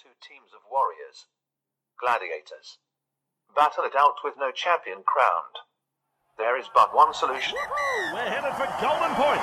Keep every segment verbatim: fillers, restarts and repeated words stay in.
two teams of warriors, gladiators, battle it out with no champion crowned. There is but one solution. We're headed for Golden Point.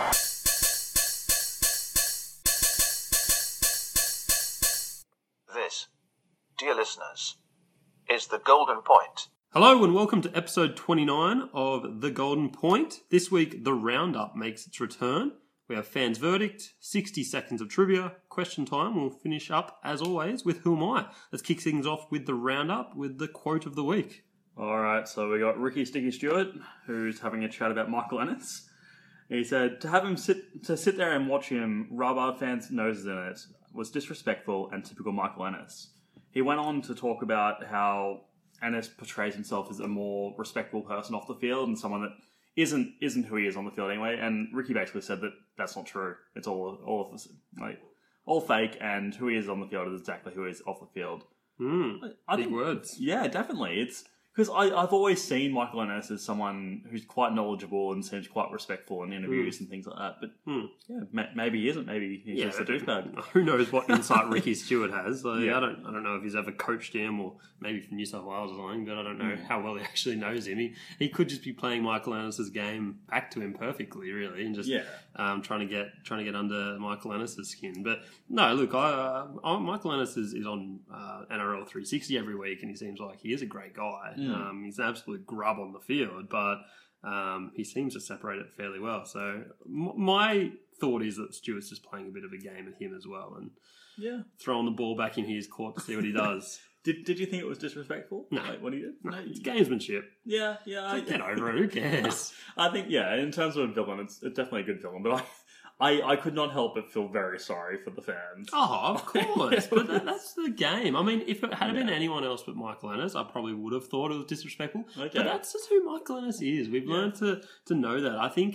This, dear listeners, is the Golden Point. Hello and welcome to episode twenty-nine of The Golden Point. This week, the roundup makes its return. We have fans' verdict, sixty seconds of trivia, question time. We'll finish up, as always, with Who Am I? Let's kick things off with the roundup with the quote of the week. All right, so we got Ricky Sticky Stewart, who's having a chat about Michael Ennis. He said, to have him sit to sit there and watch him rub our fans' noses in it was disrespectful and typical Michael Ennis. He went on to talk about how Ennis portrays himself as a more respectable person off the field and someone that isn't isn't who he is on the field anyway. And Ricky basically said that that's not true. It's all all like all fake, and who he is on the field is exactly who he is off the field. Mm, I big think, words. Yeah, definitely. It's because I've always seen Michael Ennis as someone who's quite knowledgeable and seems quite respectful in interviews mm. and things like that. But mm. yeah, ma- maybe he isn't. Maybe he's yeah, just a douchebag. Who knows what insight Ricky Stewart has? Like, yeah. I don't. I don't know if he's ever coached him or maybe from New South Wales or something. But I don't know mm. how well he actually knows him. He he could just be playing Michael Ennis's game back to him perfectly, really, and just yeah. um, trying to get trying to get under Michael Ennis's skin. But no, look, I, uh, I Michael Ennis is, is on uh, N R L three sixty every week, and he seems like he is a great guy. Mm. Um, he's an absolute grub on the field, but um, he seems to separate it fairly well. So m- my thought is that Stewart's just playing a bit of a game at him as well, and yeah, throwing the ball back in his court to see what he does. Did Did you think it was disrespectful? No, like, what he did? No, No, it's gamesmanship. Yeah, yeah. I, Get over it. Who cares? I think yeah. In terms of a villain, it's, it's definitely a good villain, but I. I, I could not help but feel very sorry for the fans. Oh, of course. But that, that's the game. I mean, if it had yeah. been anyone else but Michael Ennis, I probably would have thought it was disrespectful. Okay. But that's just who Michael Ennis is. We've yeah. learned to, to know that. I think,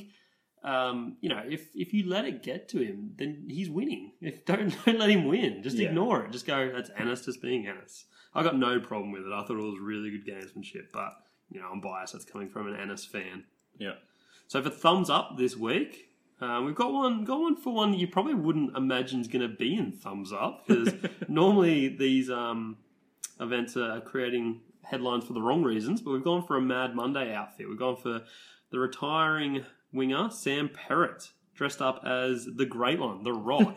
um, you know, if, if you let it get to him, then he's winning. If Don't, don't let him win. Just yeah. ignore it. Just go, that's Ennis just being Ennis. I got no problem with it. I thought it was really good gamesmanship. But, you know, I'm biased. That's coming from an Ennis fan. Yeah. So for thumbs up this week... Um, we've got one, got one for one you probably wouldn't imagine is going to be in thumbs up, because normally these um, events are creating headlines for the wrong reasons, but we've gone for a Mad Monday outfit. We've gone for the retiring winger, Sam Perrott, dressed up as the Great One, The Rock,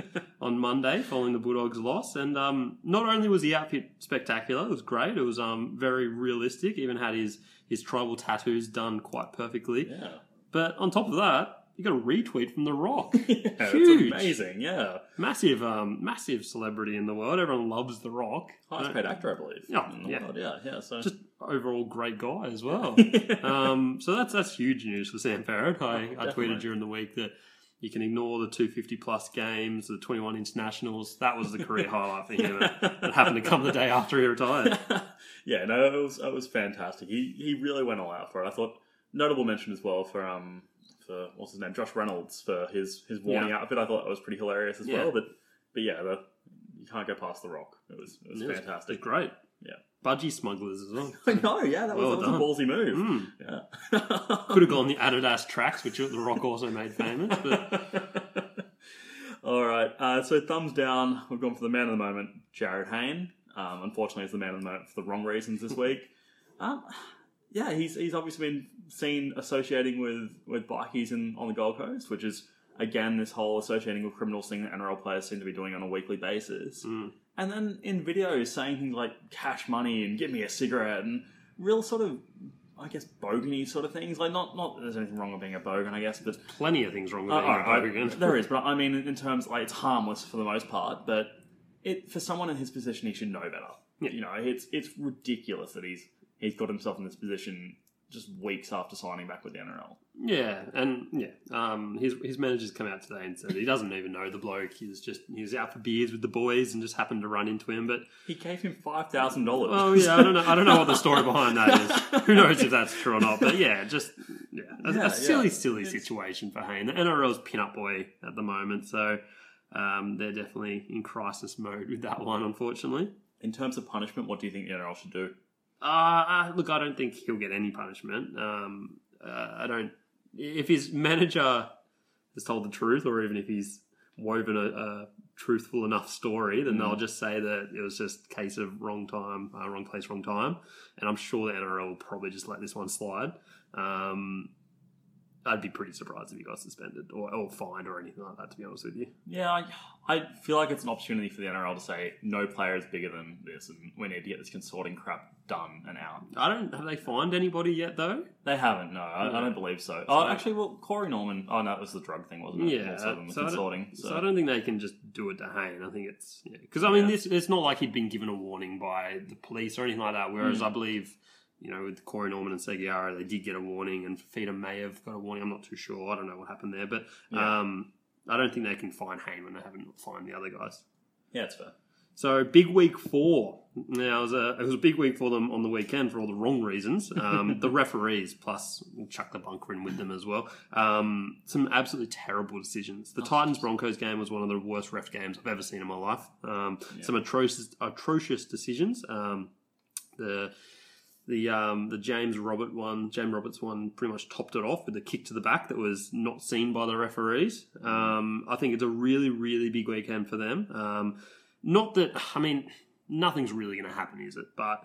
on Monday following the Bulldogs' loss. And um, not only was the outfit spectacular, it was great, it was um, very realistic, even had his, his tribal tattoos done quite perfectly. Yeah. But on top of that, you got a retweet from The Rock. Yeah, Huge. That's amazing, yeah. Massive um, massive celebrity in the world. Everyone loves The Rock. Highest paid actor, I believe. Oh, in the yeah. world. yeah, yeah. So Just overall great guy as well. um, so that's that's huge news for Sam Perrott. I, Oh, I tweeted during the week that you can ignore the two hundred fifty plus games, the twenty-one internationals. That was the career highlight for him. That, that happened to come the day after he retired. Yeah, no, it was it was fantastic. He he really went all out for it. I thought notable mention as well for um. for what's his name, Josh Reynolds, for his, his warning Yeah. outfit. I thought that was pretty hilarious as Yeah. well. But but yeah, the, you can't go past The Rock. It was it was It was- fantastic. It's great. Yeah, Budgie smugglers as well. I know. Yeah, that was, Well that was a ballsy move. Mm. Yeah, Could have gone the Adidas tracks, which The Rock also made famous. But all right. Uh, so thumbs down. We've gone for the man of the moment, Jared Hayne. Um, unfortunately, he's the man of the moment for the wrong reasons this week. Um, yeah, he's he's obviously been seen associating with, with bikies in, on the Gold Coast, which is, again, this whole associating with criminals thing that N R L players seem to be doing on a weekly basis. Mm. And then in videos saying things like cash money and give me a cigarette and real sort of, I guess, bogan-y sort of things. Like, not, not that there's anything wrong with being a bogan, I guess, but... plenty of things wrong with Uh, being a alright, bogan. there is, but I mean, in terms, like, it's harmless for the most part, but it for someone in his position, he should know better. Yeah. You know, it's it's ridiculous that he's he's got himself in this position just weeks after signing back with the N R L. Yeah, and yeah, um, his his manager's come out today and said he doesn't even know the bloke. He's just he was out for beers with the boys and just happened to run into him. But He gave him five thousand dollars. oh yeah, I don't know. I don't know what the story behind that is. Who knows if that's true or not? But yeah, just yeah, a, Yeah, a silly, yeah. silly It's- situation for Hayne. The N R L's pin-up boy at the moment, so um, they're definitely in crisis mode with that one, unfortunately. In terms of punishment, what do you think the N R L should do? Uh, uh, look, I don't think he'll get any punishment. Um, uh, I don't. If his manager has told the truth, or even if he's woven a, a truthful enough story, then Mm. they'll just say that it was just a case of wrong time, uh, wrong place, wrong time. And I'm sure the N R L will probably just let this one slide. Um, I'd be pretty surprised if he got suspended or, or fined or anything like that, to be honest with you. Yeah, I, I feel like it's an opportunity for the N R L to say no player is bigger than this, and we need to get this consorting crap done and out. I don't. Have they fined anybody yet, though? They haven't. No, I, I don't believe so. Oh, actually, well, Corey Norman. Oh no, it was the drug thing, wasn't it? Yeah. More so than the so, I don't, consorting. so. So I don't think they can just do it to Hayne. I think it's because I mean, Yeah. this it's not like he'd been given a warning by the police or anything like that. Whereas Mm. I believe, you know, with Corey Norman and Seguiara, they did get a warning, and Fafita may have got a warning. I'm not too sure. I don't know what happened there, but Yeah. um, I don't think they can fine Hayne when they haven't fined the other guys. yeah, it's fair. So big week four. Now it was a it was a big week for them on the weekend for all the wrong reasons. Um, the referees, plus we'll chuck the bunker in with them as well. Um, some absolutely terrible decisions. The Titans Broncos game was one of the worst ref games I've ever seen in my life. Um, Some atrocious atrocious decisions. Um, the the um, the James Robert one, James Roberts one, pretty much topped it off with a kick to the back that was not seen by the referees. Um, I think it's a really really big weekend for them. Um, Not that, I mean, nothing's really going to happen, is it? But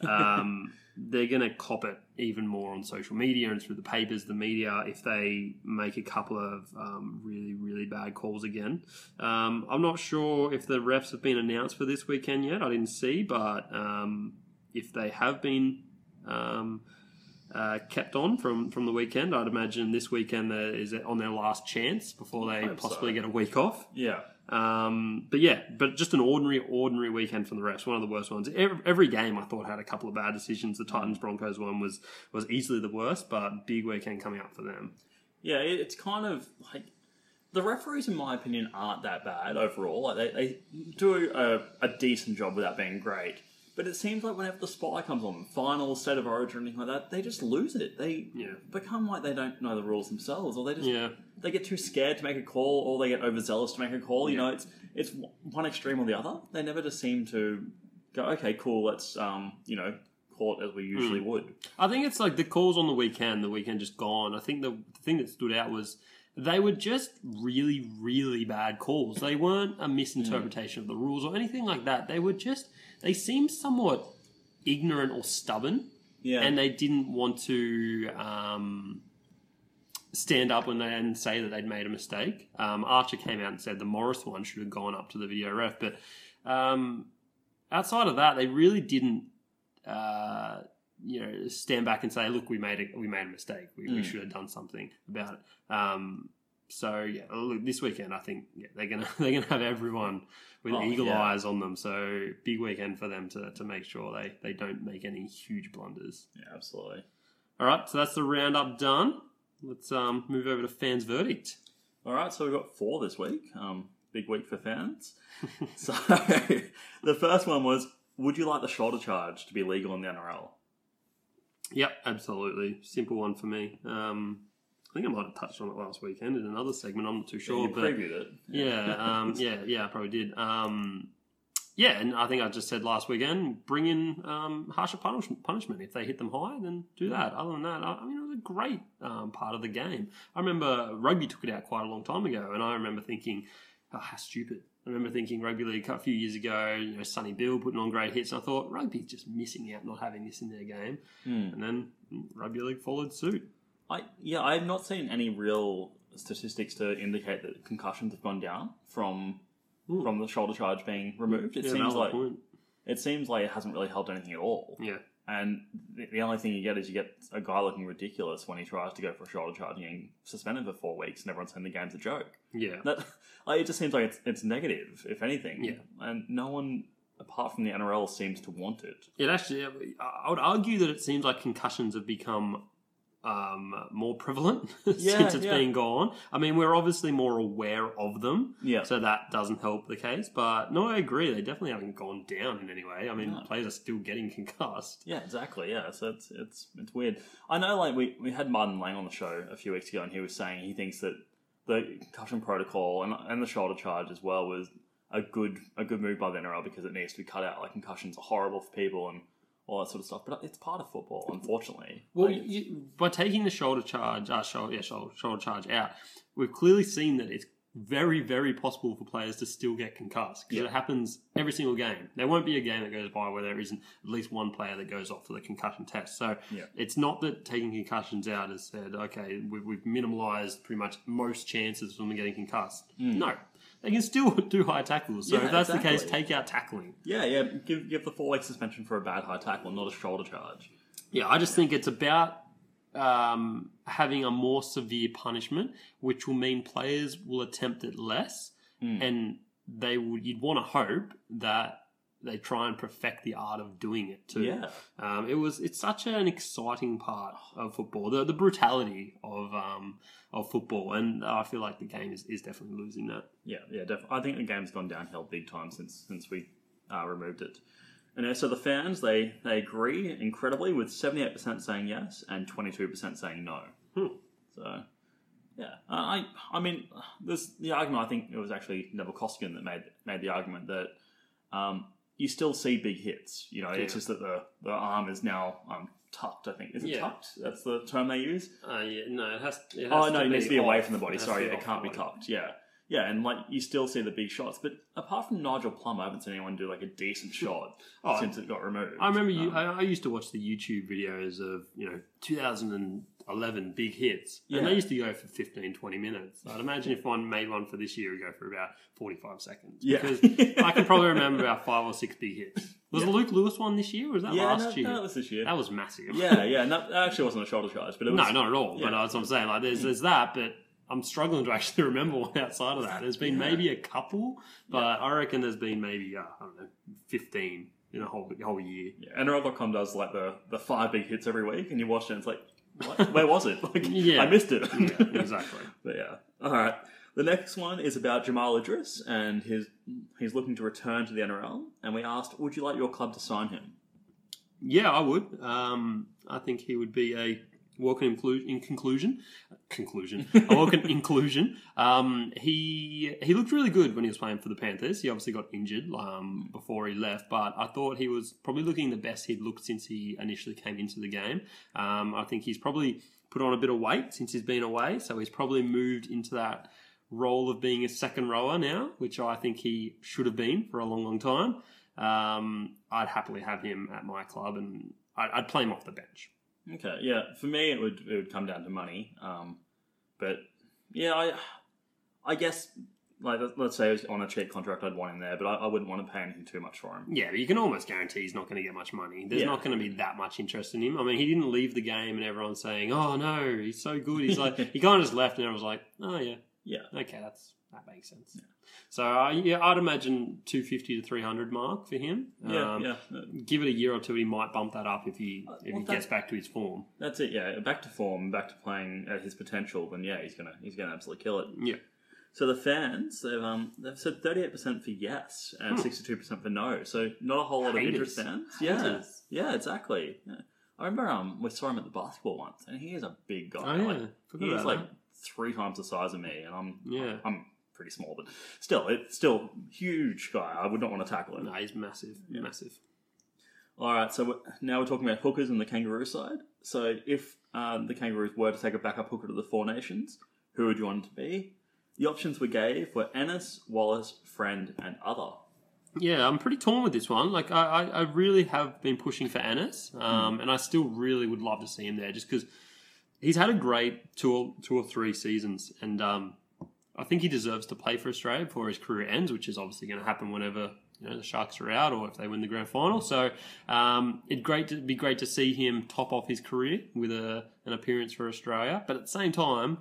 um, they're going to cop it even more on social media and through the papers, the media, if they make a couple of um, really, really bad calls again. Um, I'm not sure if the refs have been announced for this weekend yet. I didn't see, but um, if they have been um, uh, kept on from, from the weekend, I'd imagine this weekend there is on their last chance before they hope possibly so. get a week off. Yeah. Um, but yeah, but just an ordinary, ordinary weekend from the refs. One of the worst ones. Every, every game I thought had a couple of bad decisions. The Titans Broncos one was was easily the worst, but big weekend coming up for them. Yeah, it- it's kind of like the referees, in my opinion, aren't that bad overall. Like they, they do a, a decent job without being great. But it seems like whenever the spotlight comes on, finals, state of origin, or anything like that, they just lose it. They Yeah. become like they don't know the rules themselves, or they just Yeah. they get too scared to make a call, or they get overzealous to make a call. You Yeah. know, it's it's one extreme or the other. They never just seem to go, okay, cool, let's um, you know, call it as we usually Hmm. would. I think it's like the calls on the weekend, the weekend just gone. I think the, the thing that stood out was they were just really, really bad calls. They weren't a misinterpretation of the rules or anything like that. They were just, they seemed somewhat ignorant or stubborn. Yeah, And they didn't want to um, stand up when they and say that they'd made a mistake. Um, Archer came out and said the Morris one should have gone up to the video ref. But um, outside of that, they really didn't uh, you know, stand back and say, look, we made a, we made a mistake. We, we Mm. should have done something about it. Um, so yeah, look, this weekend I think yeah, they're gonna they're gonna have everyone with Oh, eagle yeah. eyes on them. So big weekend for them to, to make sure they, they don't make any huge blunders. yeah, absolutely. All right, so that's the roundup done. Let's um, move over to fans' verdict. All right, so we've got four this week. Um, big week for fans. So the first one was, would you like the shoulder charge to be legal in the N R L? Yep, absolutely. Simple one for me. Um, I think I might have touched on it last weekend in another segment. I'm not too sure, you but previewed it. yeah, um, yeah, yeah, I probably did. Um, yeah, and I think I just said last weekend, bring in um, harsher punish- punishment. If they hit them high, then do that. Other than that, I, I mean, it was a great um, part of the game. I remember rugby took it out quite a long time ago, and I remember thinking, oh, how stupid. I remember thinking rugby league a few years ago, you know, Sonny Bill putting on great hits, and I thought rugby's just missing out not having this in their game. Hmm. And then rugby league followed suit. I yeah, I've not seen any real statistics to indicate that concussions have gone down from Ooh. from the shoulder charge being removed. It Yeah, seems valid like point. it seems like it hasn't really helped anything at all. Yeah. And the, the only thing you get is you get a guy looking ridiculous when he tries to go for a shoulder charge and getting suspended for four weeks, and everyone's saying the game's a joke. Yeah. That like, it just seems like it's it's negative, if anything. Yeah. And no one apart from the N R L seems to want it. It actually, I would argue that it seems like concussions have become um, more prevalent Yeah, since it's yeah. been gone. I mean, we're obviously more aware of them, Yeah. so that doesn't help the case. But no, I agree. They definitely haven't gone down in any way. I mean, No. players are still getting concussed. Yeah, exactly. Yeah, so it's it's it's weird. I know, like we, we had Martin Lang on the show a few weeks ago, and he was saying he thinks that the concussion protocol and and the shoulder charge as well was a good a good move by the N R L because it needs to be cut out. Like concussions are horrible for people and all that sort of stuff, but it's part of football, unfortunately. Well, Like, you, by taking the shoulder charge, uh, shoulder, yeah, shoulder, shoulder charge out, we've clearly seen that it's very, very possible for players to still get concussed because Yeah. it happens every single game. There won't be a game that goes by where there isn't at least one player that goes off for the concussion test. So Yeah. it's not that taking concussions out has said, okay, we've, we've minimalised pretty much most chances from them getting concussed. No. They can still do high tackles. So Yeah, if that's the exactly. case, take out tackling. Yeah, yeah. Give give the four week suspension for a bad high tackle, not a shoulder charge. Yeah, I just think it's about um, having a more severe punishment, which will mean players will attempt it less, and they would. You'd want to hope that they try and perfect the art of doing it too. Yeah. Um, it was. It's such an exciting part of football, the the brutality of um, of football, and I feel like the game is, is definitely losing that. Yeah, yeah, definitely. I think the game's gone downhill big time since since we uh, removed it. And uh, so the fans, they, they agree incredibly with seventy-eight percent saying yes and twenty-two percent saying no. Hmm. So, yeah. Uh, I I mean, this the argument, I think it was actually Neville Koskinen that made made the argument that um, you still see big hits. You know, it's Yeah. just that the, the arm is now um, tucked, I think. Is it Yeah. tucked? That's the term they use? Uh, yeah, no, it has. It has Oh, to no, it needs to be off. away from the body. It has Sorry, to it off can't the be body. tucked. Yeah. Yeah, and like you still see the big shots, but apart from Nigel Plummer, I haven't seen anyone do like a decent shot Oh, since it got removed. I remember you. Um, I, I used to watch the YouTube videos of you know two thousand eleven big hits, Yeah. and they used to go for fifteen, twenty minutes. I'd imagine if one made one for this year, it'd go for about forty-five seconds. Yeah. Because I can probably remember about five or six big hits. Was Yeah. the Luke Lewis one this year? Or was that yeah, last no, year? no, that was this year. That was massive. yeah, yeah, and that, that actually wasn't a shoulder charge, but it was. No, not at all. Yeah. But that's what I'm saying. Like, there's there's that, but I'm struggling to actually remember one outside of that. There's been Yeah. maybe a couple, but I reckon there's been maybe uh, I don't know, fifteen in a whole whole year. Yeah, N R L dot com does like the, the five big hits every week, and you watch it and it's like, what? Where was it? Like, Yeah. I missed it. Yeah, exactly. But yeah. All right. The next one is about Jamal Idris, and his he's looking to return to the N R L. And we asked, would you like your club to sign him? Yeah, I would. Um, I think he would be a welcome inclu- in conclusion. Conclusion. A welcome inclusion. Um, he he looked really good when he was playing for the Panthers. He obviously got injured um, before he left, but I thought he was probably looking the best he'd looked since he initially came into the game. Um, I think he's probably put on a bit of weight since he's been away, so he's probably moved into that role of being a second rower now, which I think he should have been for a long, long time. Um, I'd happily have him at my club, and I'd, I'd play him off the bench. Okay, yeah. For me, it would it would come down to money. Um, but yeah, I I guess like let's say it was on a cheap contract, I'd want him there, but I, I wouldn't want to pay anything too much for him. Yeah, but you can almost guarantee he's not going to get much money. There's Yeah. not going to be that much interest in him. I mean, he didn't leave the game, and everyone's saying, "Oh no, he's so good." He's like, he kind of just left, and everyone was like, "Oh yeah, Yeah, okay, that's that makes sense." So uh, yeah, I'd imagine two fifty to three hundred mark for him. yeah, Um, yeah. Give it a year or two, he might bump that up if he Uh, if well, he that- gets back to his form. That's it. Yeah, back to form, back to playing at his potential. Then yeah, he's gonna he's gonna absolutely kill it. Yeah. So the fans they've um they've said thirty eight percent for yes and Hmm. sixty two percent for no. So not a whole lot of Haters. interest fans. Yeah, Haters. yeah, exactly. Yeah. I remember um we saw him at the basketball once, and he is a big guy. Oh, yeah. Like, Forgot he's about like that. three times the size of me, and I'm Yeah. I'm pretty small, but still, it's still huge guy. I would not want to tackle him. No, he's massive, massive. All right, so we're- now we're talking about hookers and the Kangaroo side. So if um, the Kangaroos were to take a backup hooker to the Four Nations, who would you want it to be? The options we gave were Ennis, Wallace, Friend, and Other. Yeah, I'm pretty torn with this one. Like, I, I, I really have been pushing for Ennis, um, and I still really would love to see him there, just because he's had a great two or, two or three seasons, and um, I think he deserves to play for Australia before his career ends, which is obviously going to happen whenever you know the Sharks are out or if they win the grand final. So um, it'd great to be great to see him top off his career with a, an appearance for Australia, but at the same time,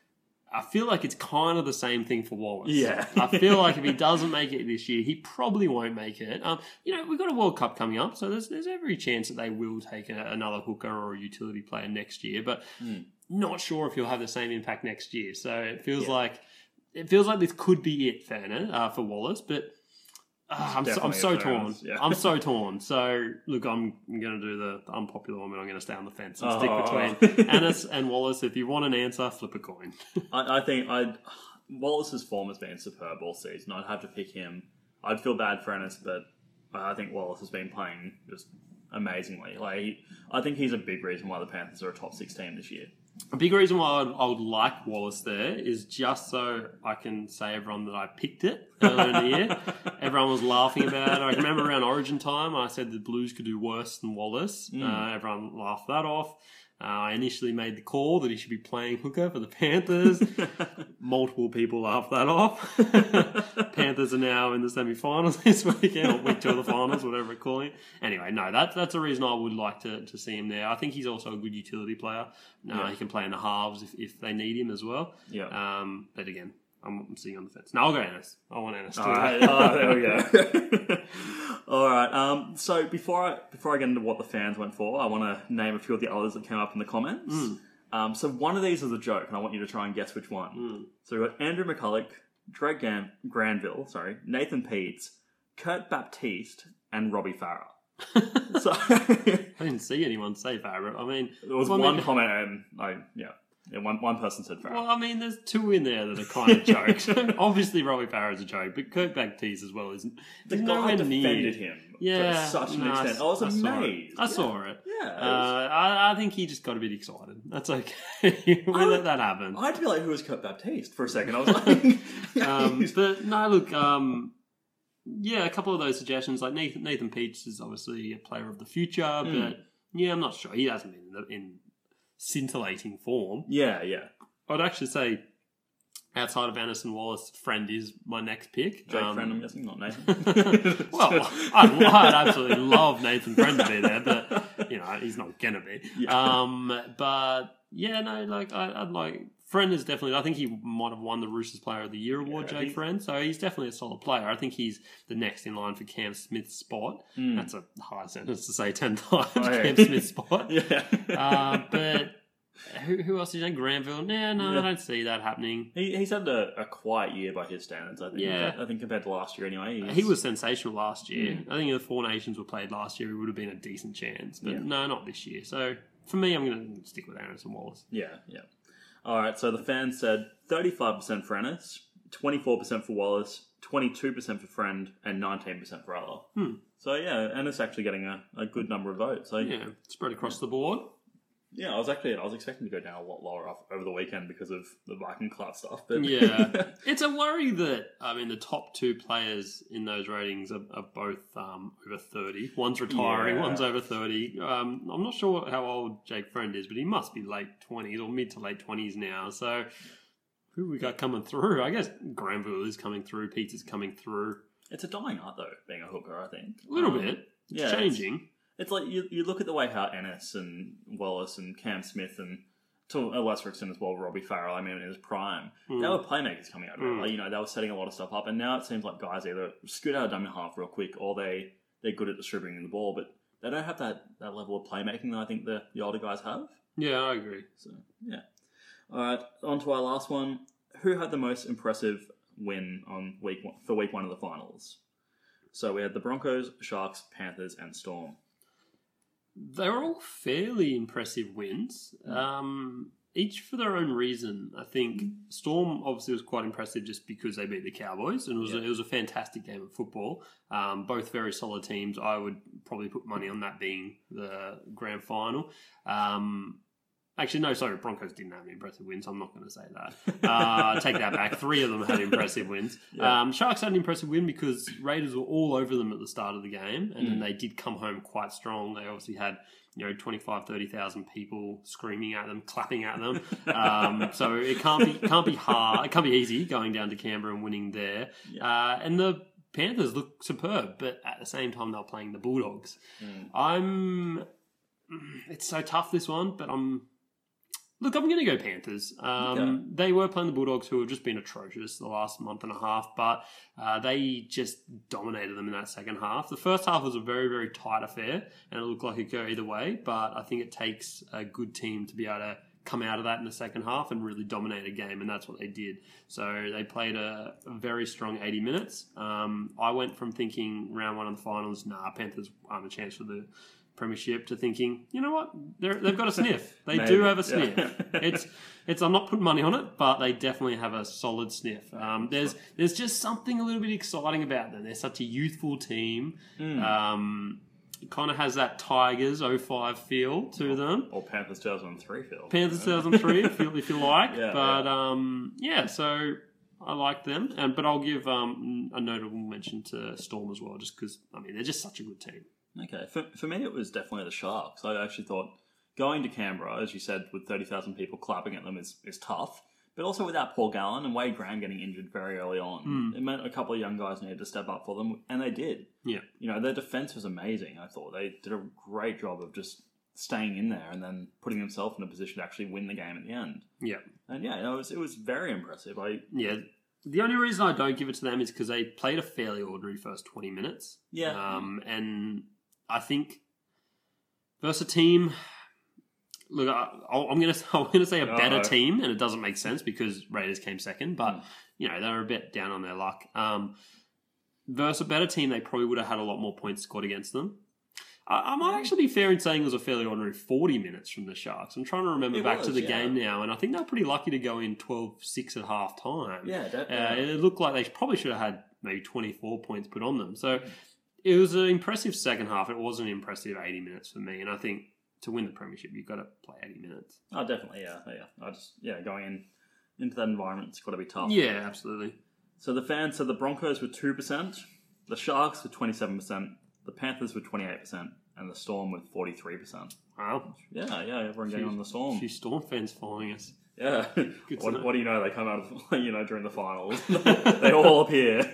I feel like it's kind of the same thing for Wallace. Yeah. I feel like if he doesn't make it this year, he probably won't make it. Um, you know, we've got a World Cup coming up, so there's there's every chance that they will take a, another hooker or a utility player next year, but not sure if he'll have the same impact next year. So it feels Yeah. like it feels like this could be it for Anna, uh, for Wallace, but uh, I'm so, I'm Definitely so a torn. chance, yeah. I'm so torn. So look, I'm going to do the, the unpopular one, but I'm going to stay on the fence and Oh. stick between Annis and Wallace. If you want an answer, flip a coin. I, I think I'd Wallace's form has been superb all season. I'd have to pick him. I'd feel bad for Ennis, but I think Wallace has been playing just amazingly. Like he, I think he's a big reason why the Panthers are a top six team this year. A big reason why I would, I would like Wallace there is just so I can say everyone that I picked it earlier in the year. Everyone was laughing about it. I remember around Origin time, I said the Blues could do worse than Wallace. Mm. Uh, everyone laughed that off. Uh, I initially made the call that he should be playing hooker for the Panthers. Multiple people laughed that off. Panthers are now in the semi-finals this weekend, or week two of the finals, whatever we're calling it. Anyway, no, that's that's a reason I would like to, to see him there. I think he's also a good utility player. Uh, yeah. He can play in the halves if, if they need him as well. Yeah. Um, but again, I'm sitting on the fence. No, I'll go Ennis. I want Ennis. All right. Oh, there we go. All right. Um, so before I before I get into what the fans went for, I want to name a few of the others that came up in the comments. Mm. Um, so one of these is a joke, and I want you to try and guess which one. Mm. So we've got Andrew McCulloch, Drake Gam- Granville, sorry, Nathan Peets, Kurt Baptiste, and Robbie Farah. So I didn't see anyone say Farah. I mean, there was well, one I mean, comment, and I yeah. Yeah, one one person said Farah. Well, I mean, there's two in there that are kind of jokes. Obviously, Robbie Farah is a joke, but Kirk Baptiste as well isn't. The guy defended him yeah, to such an no, extent. I, I was I amazed. Saw I saw it. Yeah, uh, I, I think he just got a bit excited. That's okay. we would, let that happen. I had to be like, "Who was Kirk Baptiste?" For a second, I was like, um, "But no, look, um, yeah, a couple of those suggestions. Like Nathan, Nathan Peets is obviously a player of the future, mm. but yeah, I'm not sure. He hasn't been in, the, in scintillating form. Yeah, yeah." I'd actually say, outside of Anderson Wallace, Friend is my next pick. Jake um, Friend, I'm guessing, not Nathan. Well, I'd, I'd absolutely love Nathan Friend to be there, but you know he's not gonna be. Yeah. Um, but yeah, no, like I, I'd like Friend is definitely. I think he might have won the Roosters Player of the Year award, yeah, Jake Friend. So he's definitely a solid player. I think he's the next in line for Cam Smith's spot. Mm. That's a hard sentence to say ten times. Oh, yeah. Cam Smith's spot. Yeah. Uh, but. Who, who else did you know? Granville? Nah, no, yeah. I don't see that happening. He, he's had a, a quiet year by his standards, I think. Yeah. I think compared to last year anyway. He's... He was sensational last year. Mm. I think if the Four Nations were played last year, it would have been a decent chance. But yeah. no, not this year. So for me, I'm going to stick with Anderson Wallace. Yeah, yeah. All right, so the fans said thirty-five percent for Ennis, twenty-four percent for Wallace, twenty-two percent for Friend, and nineteen percent for Other. Hmm. So yeah, Ennis actually getting a, a good number of votes. So yeah, spread across yeah. the board. Yeah, I was actually I was expecting to go down a lot lower over the weekend because of the Viking Club stuff. But yeah, it's a worry that I mean the top two players in those ratings are, are both um, over thirty. One's retiring, yeah. one's over thirty. Um, I'm not sure how old Jake Friend is, but he must be late twenties or mid to late twenties now. So who we got coming through? I guess Granville is coming through. Pete's is coming through. It's a dying art though, being a hooker. I think a little um, bit. It's yeah, changing. It's, It's like you you look at the way how Ennis and Wallace and Cam Smith and to a lesser extent as well Robbie Farrell, I mean in his prime, mm. they were playmakers coming out of mm. it. Like, you know, they were setting a lot of stuff up, and now it seems like guys either scoot out of dummy half real quick or they they're good at distributing the ball, but they don't have that, that level of playmaking that I think the, the older guys have. Yeah, I agree. So yeah. All right, on to our last one. Who had the most impressive win on week one, for week one of the finals? So we had the Broncos, Sharks, Panthers, and Storm. They were all fairly impressive wins, um, each for their own reason. I think Storm obviously was quite impressive just because they beat the Cowboys, and it was, yeah. a, it was a fantastic game of football. Um, both very solid teams. I would probably put money on that being the grand final. Um, Actually, no, sorry, Broncos didn't have an impressive win, so I'm not going to say that. Uh, take that back. Three of them had impressive wins. Yeah. Um, Sharks had an impressive win because Raiders were all over them at the start of the game, and mm. then they did come home quite strong. They obviously had, you know, twenty-five, thirty thousand people screaming at them, clapping at them. Um, so it can't be can't be hard. It can't be easy going down to Canberra and winning there. Yeah. Uh, and the Panthers look superb, but at the same time, they're playing the Bulldogs. Mm. I'm... It's so tough, this one, but I'm... Look, I'm going to go Panthers. Um, okay. They were playing the Bulldogs, who have just been atrocious the last month and a half, but uh, they just dominated them in that second half. The first half was a very, very tight affair, and it looked like it could go either way, but I think it takes a good team to be able to come out of that in the second half and really dominate a game, and that's what they did. So they played a, a very strong eighty minutes. Um, I went from thinking round one of the finals, nah, Panthers aren't a chance for the premiership, to thinking, you know what, They're, they've got a sniff. They do have a sniff. Yeah. it's, it's. I'm not putting money on it, but they definitely have a solid sniff. Um, there's, there's just something a little bit exciting about them. They're such a youthful team. Mm. Um, It kind of has that Tigers oh five feel to them. Or Panthers two thousand three feel. Panthers two thousand three, if you, if you like. Yeah, but, yeah. um, yeah, so I like them. And But I'll give um, a notable mention to Storm as well, just because, I mean, they're just such a good team. Okay. For, for me, it was definitely the Sharks. I actually thought going to Canberra, as you said, with thirty thousand people clapping at them is, is tough. But also without Paul Gallen and Wade Graham getting injured very early on, Mm. it meant a couple of young guys needed to step up for them, and they did. Yeah. You know, their defence was amazing, I thought. They did a great job of just staying in there and then putting themselves in a position to actually win the game at the end. Yeah. And yeah, it was, it was very impressive. I Yeah. The only reason I don't give it to them is because they played a fairly ordinary first twenty minutes. Yeah. Um, and I think versus a team... Look, I, I'm going to I'm going to say a better Uh-oh. team, and it doesn't make sense because Raiders came second. But Mm. you know they were a bit down on their luck. Um, versus a better team, they probably would have had a lot more points scored against them. I, I might actually be fair in saying it was a fairly ordinary forty minutes from the Sharks. I'm trying to remember It back was, to the yeah. game now, and I think they were pretty lucky to go in twelve six at half time. Yeah, that, Uh, it looked like they probably should have had maybe twenty-four points put on them. So it was an impressive second half. It wasn't an impressive eighty minutes for me, and I think. To win the premiership, you've got to play eighty minutes. Oh, definitely, yeah, yeah. I just, yeah, going in into that environment, it's got to be tough. Yeah, absolutely. So the fans said the Broncos were two percent, the Sharks were twenty-seven percent, the Panthers were twenty-eight percent, and the Storm with forty-three percent. Wow. Yeah, yeah, everyone getting Few- on the Storm. Few Storm fans following us. Yeah. to What, know. what do you know? They come out of, you know, during the finals. They all appear.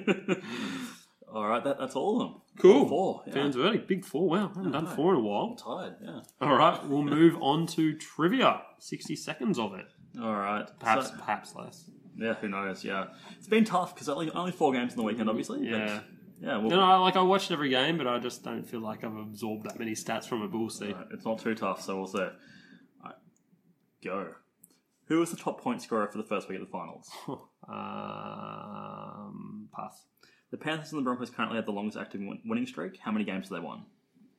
All right, that, that's all of them. Cool. All four. Yeah. Fans verdict. Big four. Wow. I haven't done know. four in a I'm while. tired, yeah. All right. We'll move on to trivia. sixty seconds of it. All right. Perhaps So- perhaps less. yeah, who knows? Yeah. It's been tough because only, only four games in the weekend, obviously. but- Yeah. yeah, well, You know, I, like I watched every game, but I just don't feel like I've absorbed that many stats from it. But we'll see. Right, it's not too tough, so we'll see. All right, go. Who was the top point scorer for the first week of the finals? um, pass. The Panthers and the Broncos currently have the longest active win- winning streak. How many games have they won?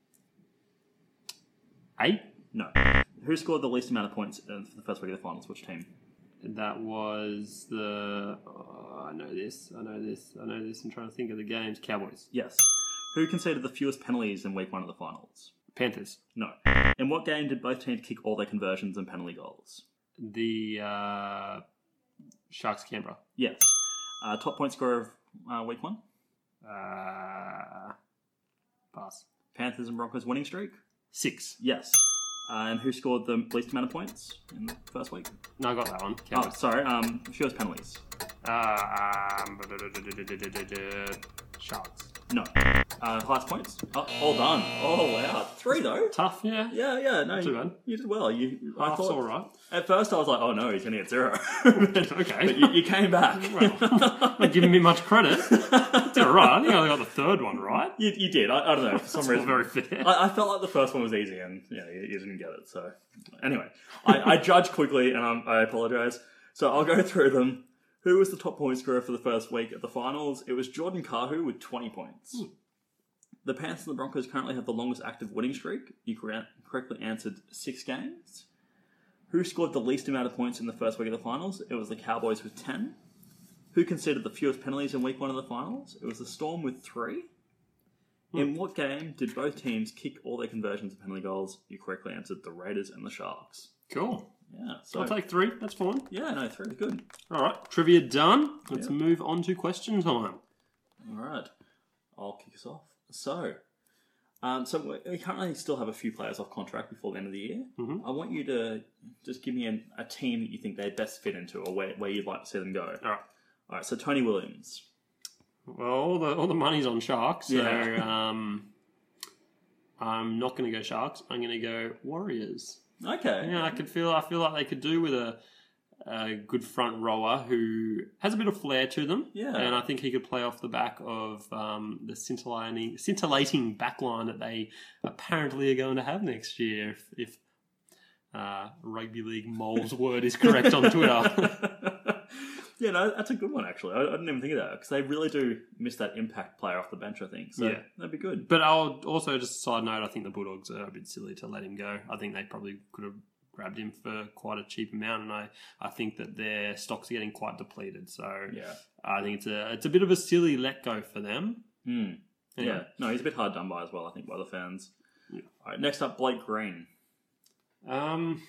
Eight. No. Who scored the least amount of points uh, for the first week of the finals? Which team? That was the. Oh, I know this. I know this. I know this. I'm trying to think of the games. Cowboys. Yes. Who conceded the fewest penalties in week one of the finals? Panthers. No. In what game did both teams kick all their conversions and penalty goals? The uh, Sharks. Canberra. Yes. Uh, top point scorer of uh, week one? Uh, pass. Panthers and Broncos winning streak? Six. Yes. Uh, and who scored the least amount of points in the first week? No, I got that one. Oh, Cowboys. sorry. Um, fewest penalties. Uh, um, Sharks. No. Uh, highest points? Oh, all done. Oh, wow. Three, though. Tough, yeah. Yeah, yeah. No, Not too you, bad. you did well. You, I Half's thought, all right. At first, I was like, oh, no, he's going to get zero. Okay. But you, you came back. Well, not giving me much credit. It's all right. I think I only got the third one right. you, you did. I, I don't know. For some It's not reason. very fair. I, I felt like the first one was easy and yeah, you, you didn't get it. So anyway, I, I judged quickly and I'm, I apologise. So I'll go through them. Who was the top point scorer for the first week at the finals? It was Jordan Kahu with twenty points. Hmm. The Panthers and the Broncos currently have the longest active winning streak. You correct, correctly answered six games. Who scored the least amount of points in the first week of the finals? It was the Cowboys with ten. Who conceded the fewest penalties in week one of the finals? It was the Storm with three. In what game did both teams kick all their conversions of penalty goals? You correctly answered the Raiders and the Sharks. Cool. Yeah, so I'll take three. That's fine. yeah, no, three, good. All right. Trivia done. Let's Yeah. move on to question time. All right, I'll kick us off. So, um, so we- we currently still have a few players off contract before the end of the year. Mhm. I want you to just give me an, a team that you think they best fit into, or where, where you'd like to see them go. All right. All right, so Tony Williams. Well, all the all the money's on Sharks, so Yeah. um, I'm not going to go Sharks. I'm going to go Warriors. Okay. Yeah, I could feel. I feel like they could do with a, a good front rower who has a bit of flair to them. Yeah. and I think he could play off the back of um, the scintillating, scintillating backline that they apparently are going to have next year. If, if uh, Rugby League Mole's word is correct on Twitter. Yeah, no, that's a good one, actually. I, I didn't even think of that, because they really do miss that impact player off the bench, I think. So Yeah. that'd be good. But I'll also just a side note. I think the Bulldogs are a bit silly to let him go. I think they probably could have grabbed him for quite a cheap amount, and I, I think that their stocks are getting quite depleted. So Yeah. I think it's a it's a bit of a silly let go for them. Hmm. Anyway. Yeah, no, he's a bit hard done by as well, I think, by the fans. Yeah. All right, next up, Blake Green. Um,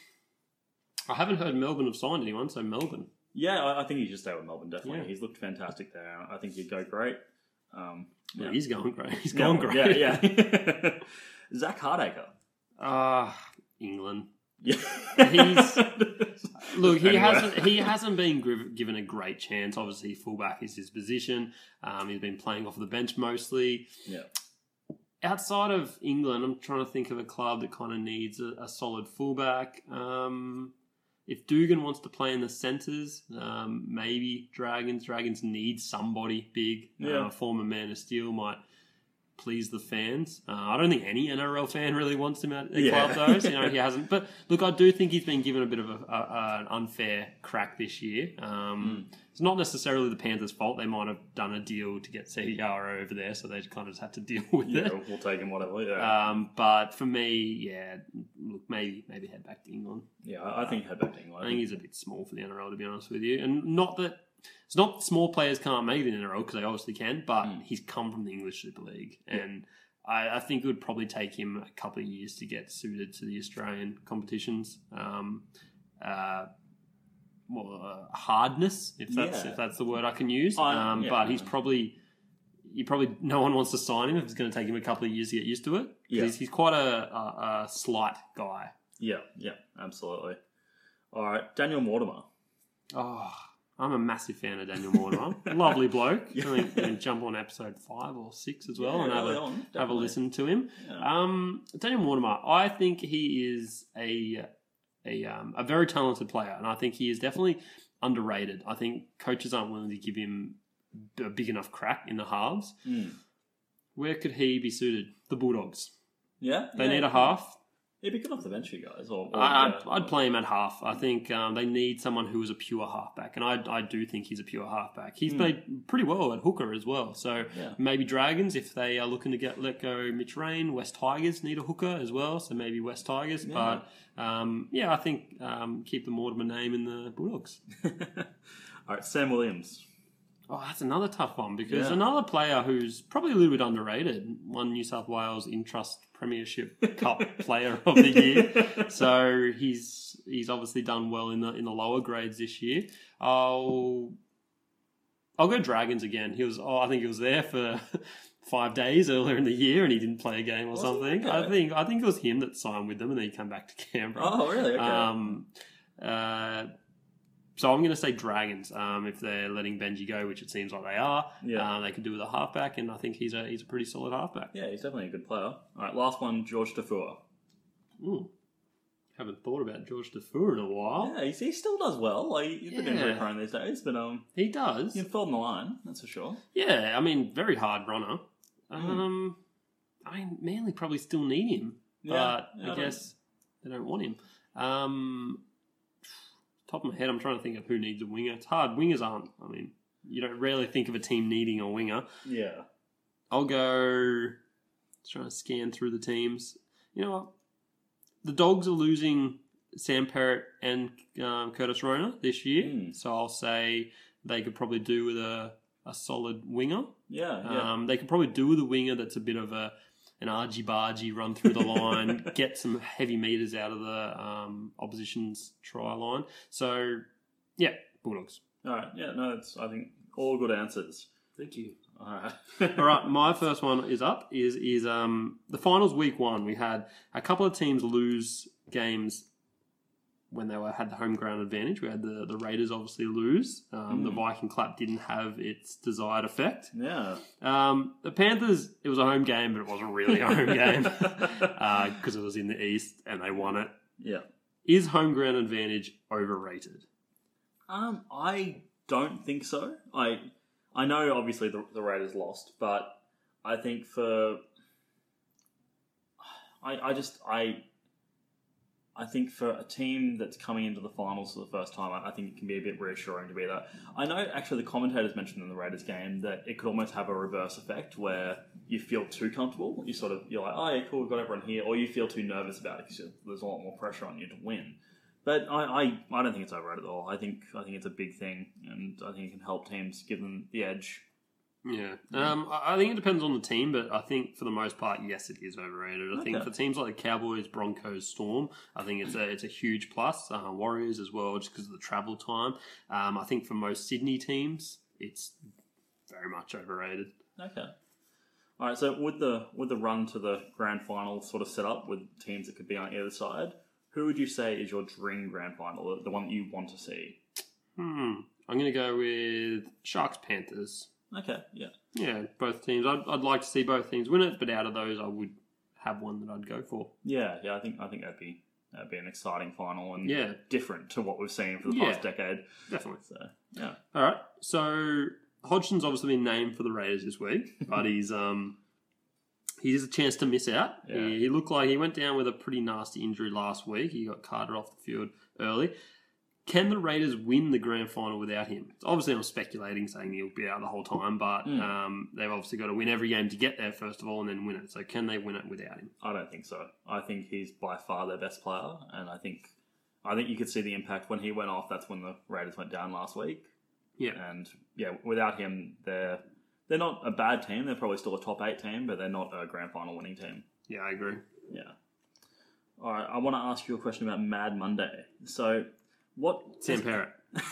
I haven't heard Melbourne have signed anyone, so Melbourne. Yeah, I, I think he should stay with Melbourne, definitely. Yeah. He's looked fantastic there. I think he'd go great. Um, Yeah, yeah. he's going great. He's going Yeah, great. Yeah, yeah. Zach Hardacre. Ah, England. Yeah. He's look. He Anyway. hasn't. He hasn't been giv- given a great chance. Obviously, fullback is his position. Um, he's been playing off the bench mostly. Yeah. Outside of England, I'm trying to think of a club that kind of needs a, a solid fullback. Um, if Dugan wants to play in the centres, um, maybe Dragons. Dragons need somebody big. Yeah. Uh, former Man of Steel might please the fans. Uh, I don't think any N R L fan really wants him at the Yeah. club, though. So, you know, he hasn't. But look, I do think he's been given a bit of a, a, a, an unfair crack this year. Um, Mm. It's not necessarily the Panthers' fault. They might have done a deal to get C D R over there, so they kind of just had to deal with Yeah, it. we'll take him whatever. Yeah, Um, but for me, yeah, look, maybe maybe head back to England. yeah I I think head back to England. I think he's a bit small for the N R L, to be honest with you. And not that it's not that small players can't make it in the N R L, because they obviously can, but Mm. he's come from the English Super League. And I, I think it would probably take him a couple of years to get suited to the Australian competitions. Um, uh, well, uh, hardness, if that's Yeah. if that's the word I can use. I- um, yeah, but he's yeah. probably... You probably no one wants to sign him if it's going to take him a couple of years to get used to it. 'Cause Yeah. he's, he's quite a, a, a slight guy. Yeah, yeah, absolutely. All right, Daniel Mortimer. Oh, I'm a massive fan of Daniel Mortimer. Lovely bloke. Yeah. I think you can jump on episode five or six as well Yeah, and have early a, on, have a definitely. listen to him. Yeah. Um, Daniel Mortimer, I think he is a a um, a very talented player, and I think he is definitely underrated. I think coaches aren't willing to give him a big enough crack in the halves. Mm. Where could he be suited? The Bulldogs. Yeah, They yeah. need a half. He'd be good off the bench, you guys. Or, or I- I'd, yeah. I'd play him at half. I think um, they need someone who is a pure halfback, and I, I do think he's a pure halfback. He's Hmm. played pretty well at hooker as well. So Yeah. maybe Dragons, if they are looking to get let go Mitch Rain. West Tigers need a hooker as well, so maybe West Tigers. Yeah. But um, yeah, I think um, keep the Mortimer name in the Bulldogs. All right, Sam Williams. Oh, that's another tough one, because Yeah. another player who's probably a little bit underrated, won New South Wales Intrust Premiership Cup Player of the Year. So he's he's obviously done well in the in the lower grades this year. I'll I'll go Dragons again. He was oh I think he was there for five days earlier in the year and he didn't play a game or Was he? something. Okay. I think I think it was him that signed with them and then he came back to Canberra. Oh, really? Okay. Um, uh, so I'm going to say Dragons. Um, if they're letting Benji go, which it seems like they are, Yeah. uh, they could do with a halfback, and I think he's a he's a pretty solid halfback. yeah, he's definitely a good player. All right, last one, George Tafua. Ooh. Haven't thought about George Defoe in a while. Yeah, he's, he still does well. Like, he's been Yeah. injury prone these days, but um, He does. you can fill in the line, that's for sure. Yeah, I mean, very hard runner. Um, I mean, Manly probably still need him, Yeah, but yeah, I I don't- guess they don't want him. Um, top of my head, I'm trying to think of who needs a winger. It's hard. Wingers aren't. I mean, you don't rarely think of a team needing a winger. Yeah. I'll go. Just trying to scan through the teams. You know what? The Dogs are losing Sam Perrett and um, Curtis Rona this year, Mm. so I'll say they could probably do with a, a solid winger. Yeah, yeah. Um, they could probably do with a winger that's a bit of a an argy bargy run through the line, get some heavy meters out of the um, opposition's try line. So, yeah, Bulldogs. All right, yeah, no, it's, I think, all good answers. Thank you. All right. All right, my first one is up. Is is um the finals week one? We had a couple of teams lose games when they were had the home ground advantage. We had the, the Raiders obviously lose. Um, The Mm. Viking clap didn't have its desired effect. Yeah. Um, the Panthers, it was a home game, but it wasn't really a home game because it was in the East and they won it. Yeah. Is home ground advantage overrated? Um, I don't think so. I I know obviously the, the Raiders lost, but I think for I I just I I think for a team that's coming into the finals for the first time, I, I think it can be a bit reassuring to be that. I know actually the commentators mentioned in the Raiders game that it could almost have a reverse effect where you feel too comfortable. You sort of you're like, oh yeah, cool, we've got everyone here, or you feel too nervous about it because there's a lot more pressure on you to win. But I, I, I don't think it's overrated at all. I think I think it's a big thing, and I think it can help teams give them the edge. Yeah. Um, I I think it depends on the team, but I think for the most part, yes, it is overrated. I think Okay. for teams like the Cowboys, Broncos, Storm, I think it's a it's a huge plus. Uh, Warriors as well, just because of the travel time. Um, I think for most Sydney teams, it's very much overrated. Okay. All right. So with the with the run to the grand final sort of set up with teams that could be on either side, who would you say is your dream grand final, the one that you want to see? Hmm. I'm going to go with Sharks Panthers. Okay. Yeah. Yeah, both teams. I'd, I'd like to see both teams win it, but out of those, I would have one that I'd go for. Yeah. Yeah. I think I think that'd be that'd be an exciting final and Yeah. different to what we've seen for the Yeah. past decade. Definitely. So yeah. All right. So Hodgson's obviously been named for the Raiders this week, but he's um he has a chance to miss out. Yeah. He, he looked like he went down with a pretty nasty injury last week. He got carted off the field early. Can the Raiders win the grand final without him? Obviously, I'm speculating, saying he'll be out the whole time, but Mm. um, they've obviously got to win every game to get there, first of all, and then win it. So can they win it without him? I don't think so. I think he's by far their best player, and I think I think you could see the impact when he went off. That's when the Raiders went down last week. Yeah. And yeah, without him, they're they're not a bad team. They're probably still a top eight team, but they're not a grand final winning team. Yeah, I agree. Yeah. All right, I want to ask you a question about Mad Monday. So, what Sam Parrott.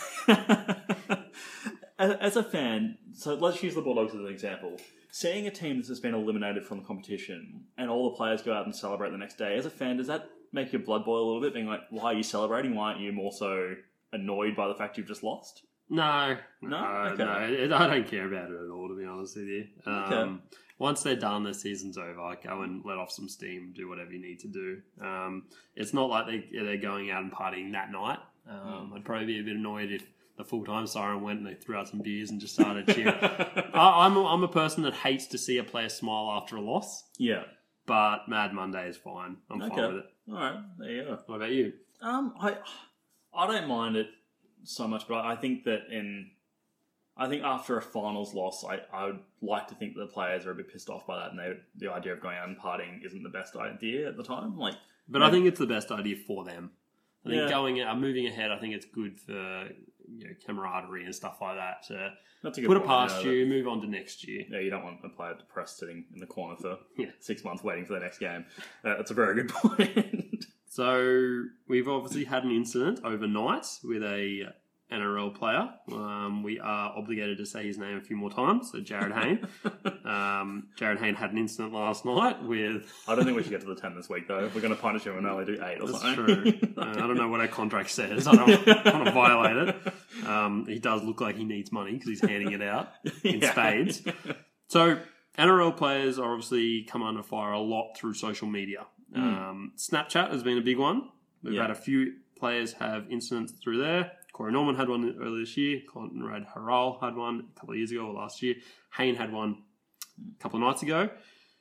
as, as a fan, so let's use the Bulldogs as an example. Seeing a team that's just been eliminated from the competition and all the players go out and celebrate the next day, as a fan, does that make your blood boil a little bit? Being like, why are you celebrating? Why aren't you more so annoyed by the fact you've just lost? No, No? no, Okay. no, it- I don't care about it at all, to be honest with you. Um, Okay. Once they're done, the season's over. Go and let off some steam, do whatever you need to do. Um, it's not like they, they're going out and partying that night. Um, I'd probably be a bit annoyed if the full-time siren went and they threw out some beers and just started cheering. I, I'm, a, I'm a person that hates to see a player smile after a loss, Yeah. but Mad Monday is fine. I'm Okay. fine with it. All right. There you go. What about you? Um, I I don't mind it so much, but I think that in I think after a finals loss, I, I would like to think that the players are a bit pissed off by that, and they, the idea of going out and partying isn't the best idea at the time. Like, But I think it's the best idea for them. I think Yeah. going out, moving ahead, I think it's good for you know, camaraderie and stuff like that. To that's a good put it point, past yeah, you, move on to next year. that- Yeah, you don't want a player depressed sitting in the corner for Yeah. six months waiting for the next game. Uh, that's a very good point. So we've obviously had an incident overnight with a N R L player. Um, we are obligated to say his name a few more times. So Jared Hayne. um, Jared Hayne had an incident last night with. I don't think we should get to the ten this week, though. If we're going to punish him, we'll only do eight or That's something. true. Uh, I don't know what our contract says. I don't want to violate it. Um, he does look like he needs money because he's handing it out in Yeah. spades. So N R L players are obviously come under fire a lot through social media. Um, Snapchat has been a big one. We've Yeah. had a few players have incidents through there. Corey Norman had one earlier this year. Conrad Harrell had one a couple of years ago or last year. Hayne had one a couple of nights ago.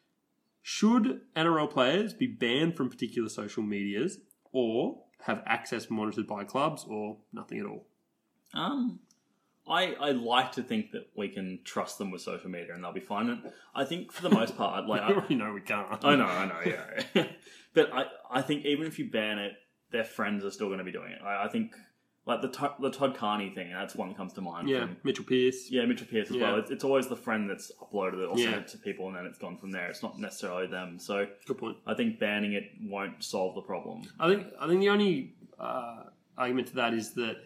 Should N R L players be banned from particular social medias or have access monitored by clubs or nothing at all? Um, I I like to think that we can trust them with social media and they'll be fine. And I think for the most part, like We I, already know we can't. I know, I know, yeah. But I, I think even if you ban it, their friends are still going to be doing it. I, I think like the To- the Todd Carney thing, that's one that comes to mind. Yeah, From, Mitchell Pearce. yeah, Mitchell Pearce as Yeah. well. It's, it's always the friend that's uploaded it or sent Yeah. it to people, and then it's gone from there. It's not necessarily them. So Good point. I think banning it won't solve the problem. I think I think the only uh, argument to that is that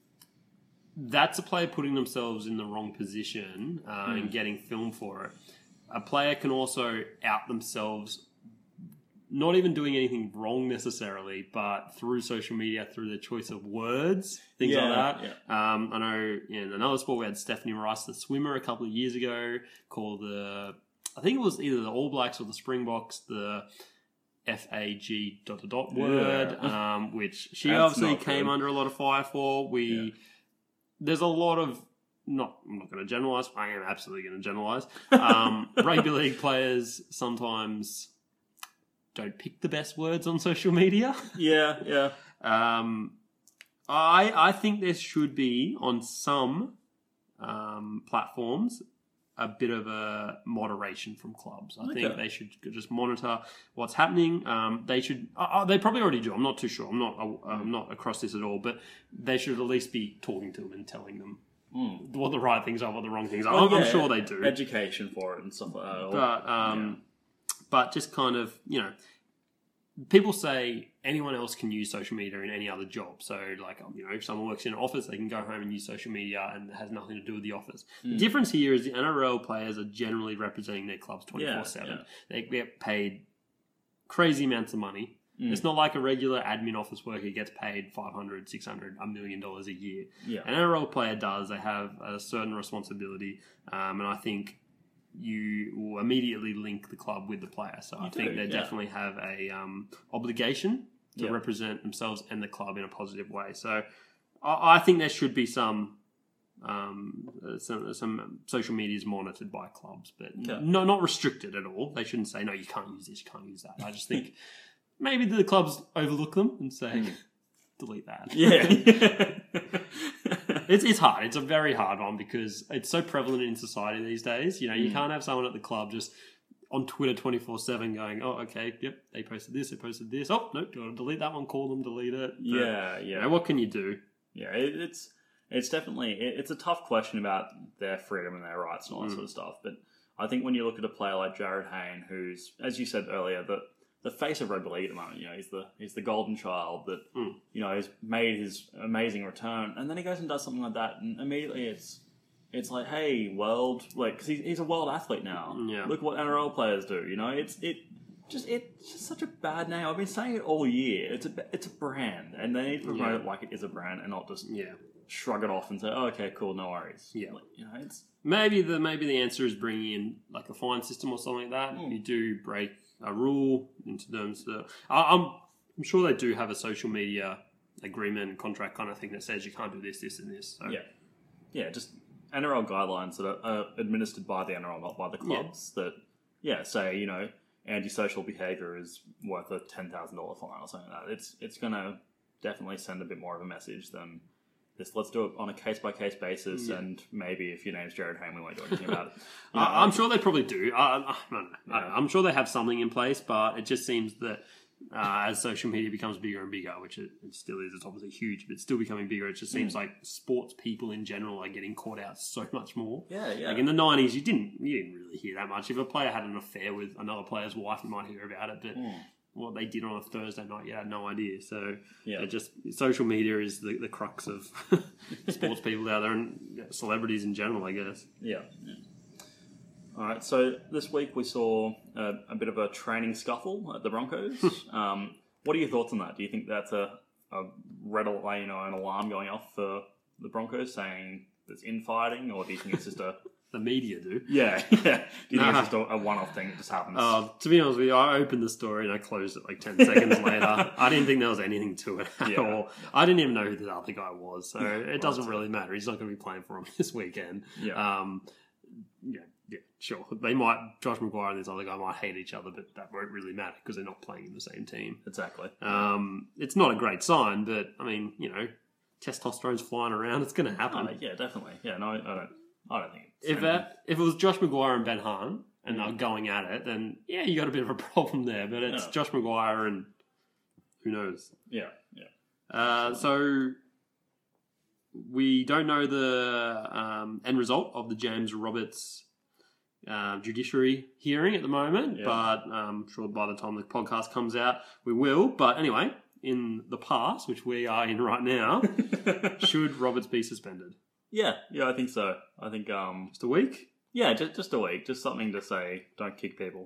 that's a player putting themselves in the wrong position uh, and getting film for it. A player can also out themselves, not even doing anything wrong necessarily, but through social media, through their choice of words, things Yeah, like that. Um, I know in another sport we had Stephanie Rice, the swimmer, a couple of years ago, called the, I think it was either the All Blacks or the Springboks, the F A G dot dot dot word, Yeah. um, which she That's obviously not came good. under a lot of fire for. We Yeah. There's a lot of not. I'm not going to generalize. I am absolutely going to generalize. Um, rugby league players sometimes don't pick the best words on social media. Yeah, yeah. Um, I I think there should be on some um, platforms a bit of a moderation from clubs. I think Okay. they should just monitor what's happening. Um, they should. Uh, they probably already do. I'm not too sure. I'm not. Uh, I'm not across this at all. But they should at least be talking to them and telling them Mm. what the right things are, what the wrong things are. Well, I'm, I'm yeah, sure they do. Education for it and stuff like that. But um, but just kind of, you know, people say anyone else can use social media in any other job. So, like, you know, if someone works in an office, they can go home and use social media, and it has nothing to do with the office. Mm. The difference here is the N R L players are generally representing their clubs twenty-four seven. Yeah, yeah. They get paid crazy amounts of money. Mm. It's not like a regular admin office worker gets paid five hundred, six hundred, a million dollars a year. Yeah. An N R L player does. They have a certain responsibility, um, and I think you will immediately link the club with the player. So You I think do, they yeah. definitely have a um, obligation to Yeah. represent themselves and the club in a positive way. So I, I think there should be some um, uh, some, some social media is monitored by clubs, but Yeah. no, not restricted at all. They shouldn't say, no, you can't use this, you can't use that. I just think maybe the clubs overlook them and say, delete that. Yeah. It's it's hard. It's a very hard one because it's so prevalent in society these days. You know, you Mm. can't have someone at the club just on Twitter twenty-four seven going, oh, okay, yep, they posted this, they posted this. Oh, no, do you want to delete that one? Call them, delete it. But, yeah, you yeah. know, what can you do? Yeah, it, it's it's definitely it, it's a tough question about their freedom and their rights and all that Mm. sort of stuff. But I think when you look at a player like Jared Hayne, who's, as you said earlier, the the face of rugby league at the moment, you know, he's the he's the golden child that Mm. you know has made his amazing return, and then he goes and does something like that, and immediately it's it's like, hey, world, like, because he's, he's a world athlete now. Yeah. Look what N R L players do. You know, it's it. Just it's just such a bad name. I've been saying it all year. It's a it's a brand, and they need to promote Yeah. it like it is a brand, and not just Yeah. shrug it off and say, oh, "Okay, cool, no worries." Yeah. Like, you know, it's Maybe the maybe the answer is bringing in like a fine system or something like that. Mm. If you do break a rule into terms of, I, I'm I'm sure they do have a social media agreement contract kind of thing that says you can't do this, this, and this. So. yeah, yeah, just N R L guidelines that are uh, administered by the N R L, not by the clubs. That yeah, say you know, antisocial behaviour is worth a ten thousand dollar fine or something like that. It's it's gonna definitely send a bit more of a message than this. Let's do it on a case by case basis, Yeah. and maybe if your name's Jared Hayne, we won't do anything about it. You know, I, I'm sure they probably do. I, I, I don't know. Yeah. I, I'm sure they have something in place, but it just seems that uh, as social media becomes bigger and bigger, which it, it still is, it's obviously huge, but it's still becoming bigger. It just seems like sports people in general are getting caught out so much more. Yeah, yeah. Like in the nineties, you didn't you didn't really hear that much. If a player had an affair with another player's wife, you might hear about it, but Mm. what they did on a Thursday night, you had no idea. So Yeah. it just social media is the, the crux of sports people out there and celebrities in general, I guess. Yeah. yeah. All right. So this week we saw a, a bit of a training scuffle at the Broncos. um, what are your thoughts on that? Do you think that's a, a red, al- you know, an alarm going off for the Broncos saying there's infighting, or do you think it's just a The media do. yeah, yeah? Do you think Nah. it's just a, a one-off thing that just happens? Uh, to be honest with you, I opened the story and I closed it like ten seconds later. I didn't think there was anything to it at Yeah. all. I didn't even know who the other guy was, so Yeah, it doesn't right. really matter. He's not going to be playing for him this weekend. Yeah. Um, yeah, yeah, sure. They might, Josh McGuire and this other guy might hate each other, but that won't really matter because they're not playing in the same team. exactly. Um, it's not a great sign, but I mean, you know, testosterone's flying around. It's going to happen. Oh, yeah, definitely. Yeah. No, I don't. I don't think. It's If that, if it was Josh McGuire and Ben Hahn and they're going at it, then yeah, you got a bit of a problem there. But it's Yeah. Josh McGuire and who knows. yeah, yeah. Uh, so we don't know the um, end result of the James Roberts uh, judiciary hearing at the moment, Yeah. but um, I'm sure by the time the podcast comes out, we will. But anyway, in the past, which we are in right now, should Roberts be suspended? Yeah, yeah, I think so. I think um, Just a week? yeah, just just a week, just something to say. Don't kick people.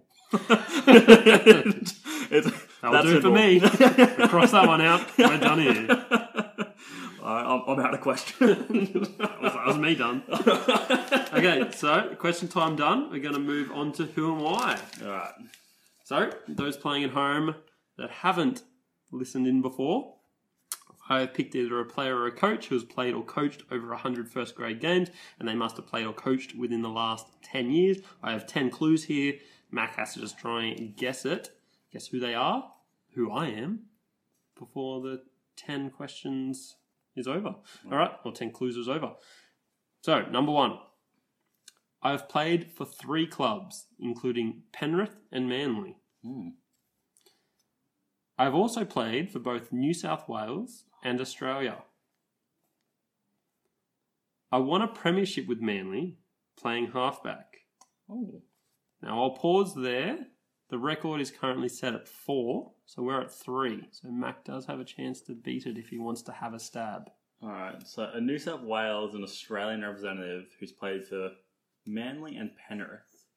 it's, That'll do it for me. Cross that one out. We're done here. I, I'm, I'm out of question. That was, that was me done. Okay, so question time done. We're going to move on to who and why. All right. So, those playing at home that haven't listened in before, I have picked either a player or a coach who has played or coached over one hundred first grade games, and they must have played or coached within the last ten years. I have ten clues here. Mac has to just try and guess it. Guess who they are, who I am, before the ten questions is over. All right, or ten clues is over. So, number one. I have played for three clubs, including Penrith and Manly. Hmm. I have also played for both New South Wales and Australia. I won a premiership with Manly playing halfback. Oh. Now, I'll pause there. The record is currently set at four, so we're at three. So Mac does have a chance to beat it if he wants to have a stab. Alright, so a New South Wales and Australian representative who's played for Manly and Penrith.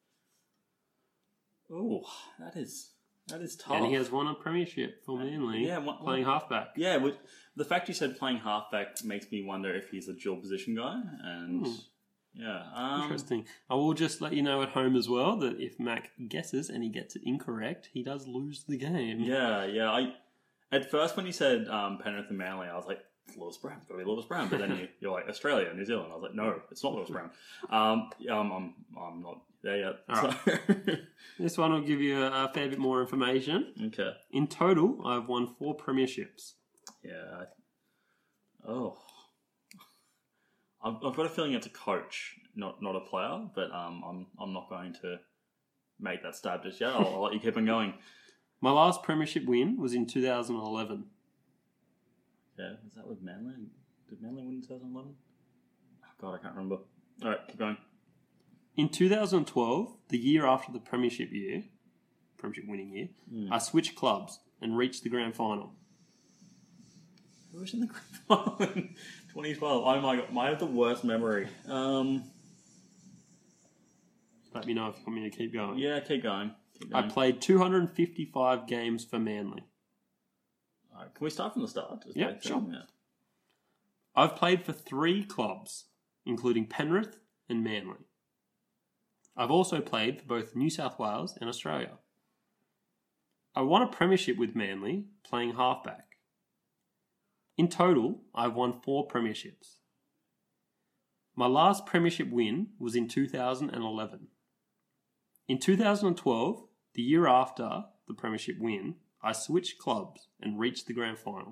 Oh, that is that is tough. And he has won a premiership for Manly yeah, one, playing one, halfback. Yeah, with, the fact you said playing halfback makes me wonder if he's a dual position guy. And Hmm. yeah, um, Interesting. I will just let you know at home as well that if Mac guesses and he gets it incorrect, he does lose the game. Yeah, yeah. I at first when you said um, Penrith and Manly, I was like, Lewis Brown, gotta be Lewis Brown. But then you, you're like Australia, New Zealand. I was like, no, it's not Lewis Brown. Um, yeah, I'm, I'm, I'm not there yet. All So. This one will give you a, a fair bit more information. Okay. In total, I've won four premierships. Yeah. Oh. I've, I've got a feeling it's a coach, not not a player. But um, I'm I'm not going to make that stab just yet. I'll, I'll let you keep on going. My last premiership win was in two thousand eleven. Yeah, is that with Manly? Did Manly win in twenty eleven? Oh, God, I can't remember. All right, keep going. In two thousand twelve, the year after the premiership year, premiership winning year, Mm. I switched clubs and reached the grand final. Who was in the grand final in twenty twelve? Oh my God, I have the worst memory. Um, Let me know if you want me to keep going. yeah, keep going. Keep I going. played two hundred fifty-five games for Manly. All right, can we start from the start? Just Yeah, like, sure. Yeah. I've played for three clubs, including Penrith and Manly. I've also played for both New South Wales and Australia. I won a premiership with Manly, playing halfback. In total, I've won four premierships. My last premiership win was in two thousand eleven. In two thousand twelve, the year after the premiership win, I switched clubs and reached the grand final.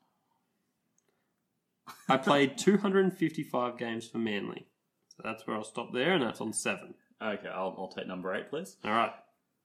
I played two hundred fifty-five games for Manly. So that's where I'll stop there, and that's on seven. Okay, I'll, I'll take number eight, please. All right.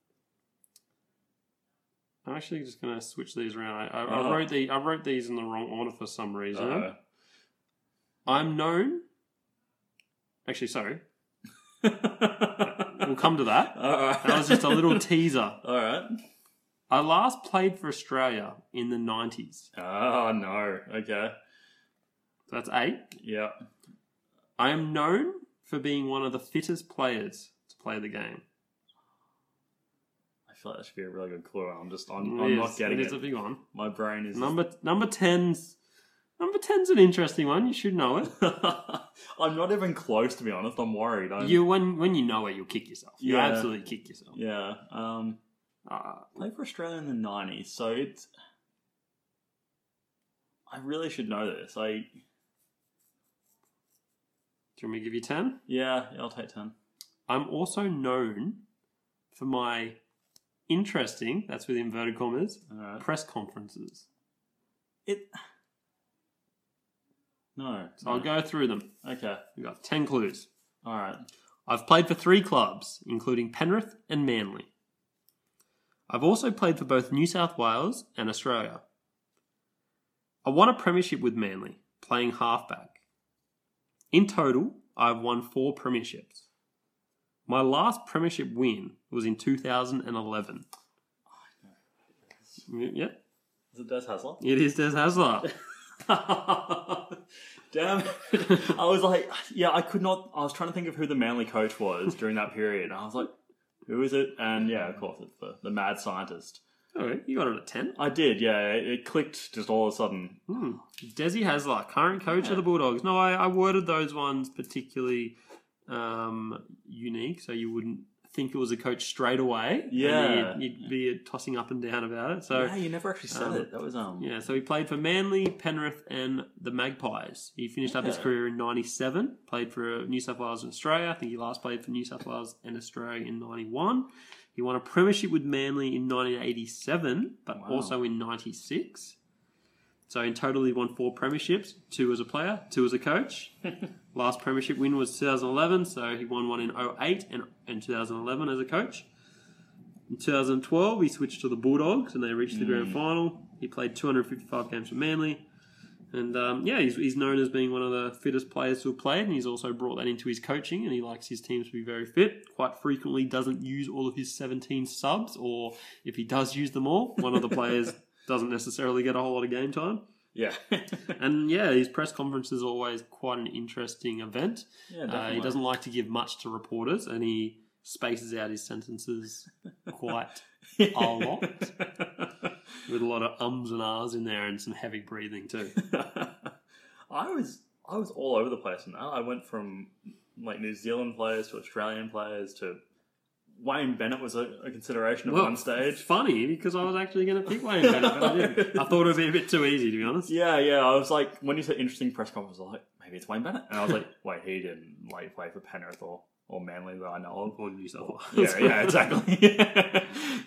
I'm actually just going to switch these around. I, I, Oh. I wrote the I wrote these in the wrong order for some reason. Uh, I'm known. Actually, sorry. We'll come to that. All right. That was just a little teaser. All right. I last played for Australia in the nineties. Oh, no. Okay. So that's eight. Yeah. I am known for being one of the fittest players to play the game. I feel like that should be a really good clue. I'm just, I'm, It I'm is- not getting it it. is a big one. My brain is. Number number ten's number ten's an interesting one. You should know it. I'm not even close, to be honest. I'm worried. I'm, You when when you know it, you'll kick yourself. You Yeah. absolutely kick yourself. Yeah. Um, Uh, played for Australia in the nineties, so it's. I really should know this. I. do you want me to give you ten? Yeah, I'll take ten. I'm also known for my interesting, that's with inverted commas, All right. press conferences. It. No. So I'll go through them. Okay. We've got ten clues. All right. I've played for three clubs, including Penrith and Manly. I've also played for both New South Wales and Australia. I won a premiership with Manly, playing halfback. In total, I've won four premierships. My last premiership win was in two thousand eleven. Yep, Is it Des Hasler? it is Des Hasler. Damn it. I was like, yeah, I could not. I was trying to think of who the Manly coach was during that period. I was like, who is it? And yeah, of course, it's the, the mad scientist. Oh, you got it at ten. I did, yeah. It, it clicked just all of a sudden. Hmm. Desi Hasler, current coach Yeah. of the Bulldogs. No, I, I worded those ones particularly um, unique, so you wouldn't think it was a coach straight away. and Yeah. you'd, you'd be tossing up and down about it. So yeah, you never actually said um, it. That was um. yeah, so he played for Manly, Penrith, and the Magpies. He finished up his Yeah. career in ninety-seven. Played for New South Wales and Australia. I think he last played for New South Wales and Australia in ninety-one. He won a premiership with Manly in nineteen eighty-seven, but Wow. also in ninety-six. So in total, he won four premierships, two as a player, two as a coach. Last premiership win was two thousand eleven, so he won one in oh eight and in two thousand eleven as a coach. In two thousand twelve, he switched to the Bulldogs and they reached the grand final. He played two hundred fifty-five games for Manly. And um, yeah, he's, he's known as being one of the fittest players to have played, and he's also brought that into his coaching, and he likes his teams to be very fit. Quite frequently doesn't use all of his seventeen subs, or if he does use them all, one of the players doesn't necessarily get a whole lot of game time. Yeah. And yeah, his press conference is always quite an interesting event. Yeah, uh, definitely. he doesn't like to give much to reporters, and he spaces out his sentences quite a lot, with a lot of ums and ahs in there and some heavy breathing too. I was I was all over the place in that. I went from like New Zealand players to Australian players to Wayne Bennett was a, a consideration at Well, one stage. Funny, because I was actually going to pick Wayne Bennett, but I didn't. I thought it would be a bit too easy, to be honest. Yeah, yeah. I was like, when you said interesting press conference, I was like, maybe it's Wayne Bennett, and I was like, wait, he didn't like play for Penrith or, or Manly that I know of. Or New South Wales. Yeah, yeah, exactly. yeah,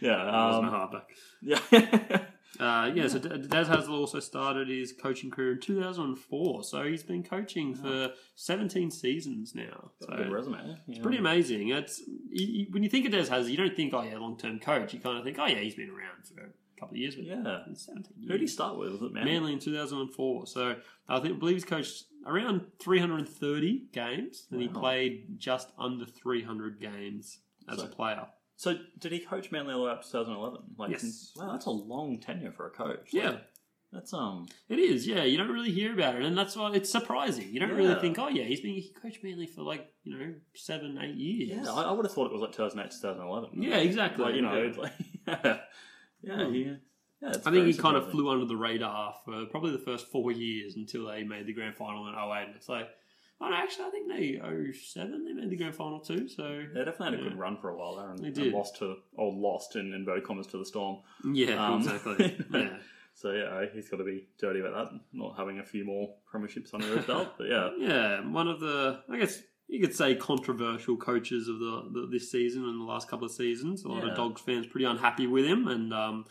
I wasn't a um, halfback. yeah. Uh, yeah, so D- Des Hasler also started his coaching career in two thousand four, so he's been coaching for seventeen seasons now. So Good resume. it's pretty amazing. It's you, you, when you think of Des Hasler, you don't think, oh yeah, long-term coach. You kind of think, oh yeah, he's been around for a couple of years. But Yeah. it's seventeen years. Who did he start with? Was it Manly? Manly in two thousand four. So I think I believe he's coached around three hundred thirty games, and he Wow. played just under three hundred games as So- a player. So, did he coach Manly all the way up to twenty eleven? Like, Yes. since- wow, that's a long tenure for a coach. Like, Yeah. That's, um... It is, yeah. You don't really hear about it, and that's why it's surprising. You don't really Yeah. think, oh yeah, he's been he coached Manly for like you know seven, eight years. Yeah, I, I would have thought it was like two thousand eight to twenty eleven. Yeah, exactly. Like, you know, Yeah. it's like, yeah. Yeah, he, yeah it's I think very he kind of surprising. flew under the radar for probably the first four years until they made the grand final in oh eight. And it's like, oh no, actually, I think they oh seven they made the grand final too. So They definitely had a yeah. good run for a while there, and, They and did. lost to, or lost in inverted commas to the Storm. yeah, Um, exactly. Yeah. So yeah, he's got to be dirty about that, not having a few more premierships under his belt. But yeah, Yeah, one of the, I guess you could say, controversial coaches of the, the this season and the last couple of seasons. A lot Yeah. of Dogs fans pretty unhappy with him, and um,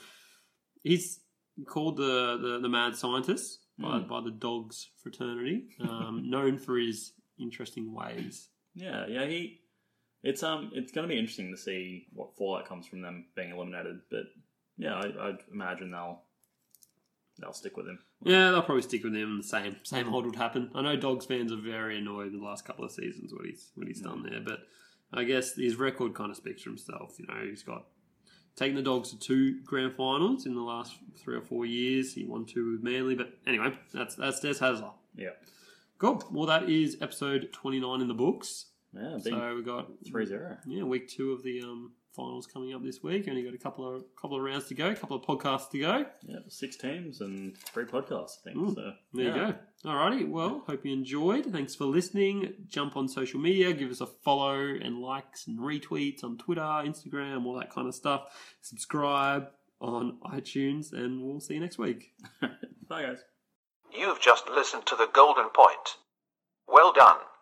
he's called the, the, the mad scientist by, Mm. by the Dogs fraternity, um, known for his interesting ways. yeah, yeah. He, it's um, it's going to be interesting to see what fallout comes from them being eliminated. But yeah, I, I'd imagine they'll they'll stick with him. Yeah, they'll probably stick with him. The same same old would happen. I know Dogs fans are very annoyed with the last couple of seasons what he's what he's done there, but I guess his record kind of speaks for himself. You know, he's got taken the Dogs to two grand finals in the last three or four years. He won two with Manly, but anyway, that's that's Des Hasler. Yeah, Cool. Well, that is episode twenty-nine in the books. yeah. Big So we got three zero. yeah, week two of the um, finals coming up this week. Only got a couple of couple of rounds to go, a couple of podcasts to go. Yeah, six teams and three podcasts. I think. Mm, so There yeah. you go. Alrighty, well, hope you enjoyed. Thanks for listening. Jump on social media, give us a follow and likes and retweets on Twitter, Instagram, all that kind of stuff. Subscribe on iTunes, and we'll see you next week. Bye, guys. You've just listened to The Golden Point. Well done.